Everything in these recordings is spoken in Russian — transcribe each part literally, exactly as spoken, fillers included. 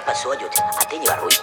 посадят, а ты не воруй.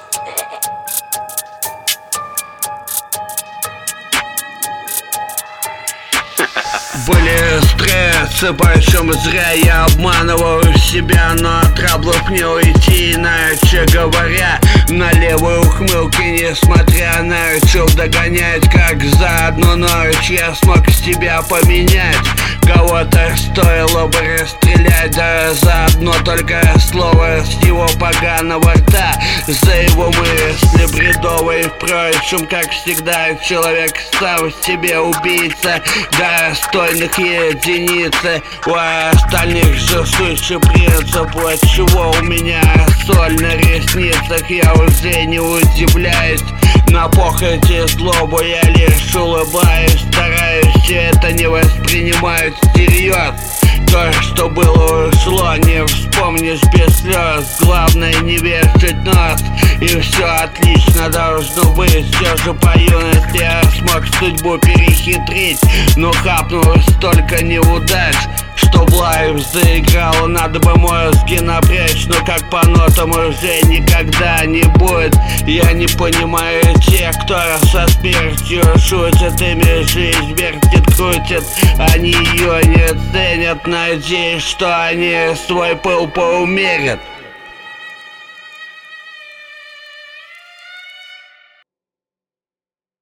Были стрессы, почем зря я обманываю себя, но от траблов не уйти, иначе говоря. На левые ухмылки, несмотря на решил догонять, как за одну ночь я смог себя поменять. Кого-то стоило бы расстрелять, да за одно только слово с его поганого рта, за его мысли бредовые. Впрочем, как всегда, человек сам в себе убийца, достойных единицы. У остальных же сущий принцип, отчего у меня соль на ресницах, я уже не удивляюсь. На похоти злобу я лишь улыбаюсь, стараюсь это не воспринимать всерьез. То, что было, ушло, не вспомнишь без слез. Главное не вешать нос, и все отлично должно быть. Все же по юности я смог судьбу перехитрить, но хапнул столько неудач, что в лайв заиграл. Надо бы мозги напрячь, но как по нотам уже никогда не будет. Я не понимаю тех, кто со смертью шутит, ими жизнь вертит, крутит. Они ее не ценят, надеюсь, что они свой пыл поумерят.